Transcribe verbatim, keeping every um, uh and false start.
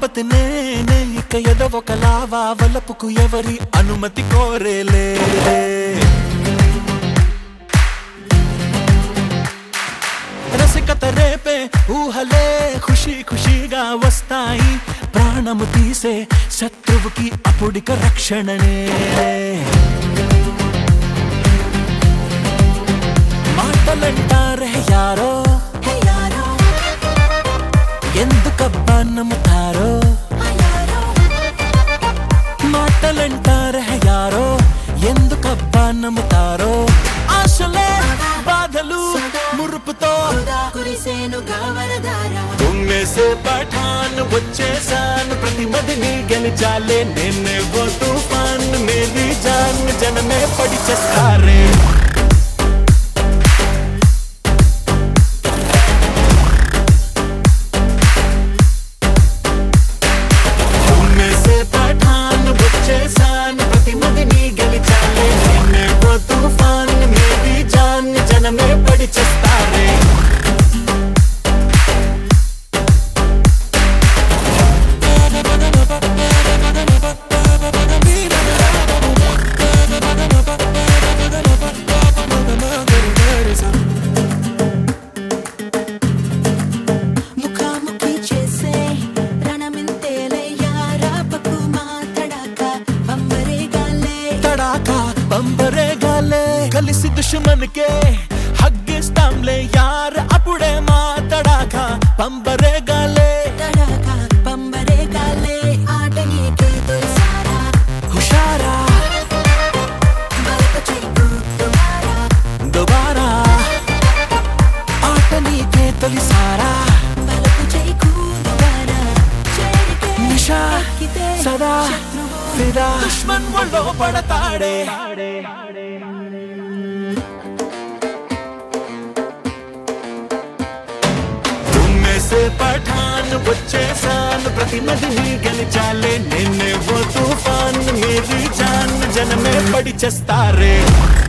అనుమతి నేనే ఇక ఏదో ఒక లావా వలపుకు ఎవరి అనుమతి కోరేలే రసికత రేపే ఊహలే ఖుషి ఖుషిగా వస్తాయి ప్రాణము తీసే శత్రువుకి అప్పుడిక రక్షణనే మాటలంటారే యారో ఎందుకబ్బా నమ్ముతారో మాటలంటారే యారో ఎందుకబ్బా నమ్ముతారో ఆశలే బాధలు మురుపుతో తుమ్మేసే పఠాన్ వచ్చేసాను ప్రతి మదిని గెలిచాలే నేనే ఓ తుఫాన్ మేరీ జాన్ జనమే పడి చేస్తారే జనమే పడి చేస్తారే ముఖాముఖి చేసే రణమింతేలే యారాపకు మా తడాకా బంబరే గాలే తడాకా బంబరే గాలే కలిసి దుష్మన్ కే హగ్గిస్తాంలే యార్ అప్పుడే మా తడాకా బంబరే గాలే తడాకా బంబరే గాలే ఆట నీకే తొలిసారా హుషారా బలపు చెక్కు దుబారా దుబారా ఆట నీకే తొలిసారా బలపు చెక్కు దుబారా చేరితే నిషా ఎక్కితే సదా ఫిదా దుష్మన్ ఒళ్ళో పడతాడే తుమ్మేసే పఠాన్ వచ్చేసాను ప్రతి మదిని గెలిచాలే నేనే ఓ తుఫాన్ మేరీ జాన్ జనమే పడి చేస్తారే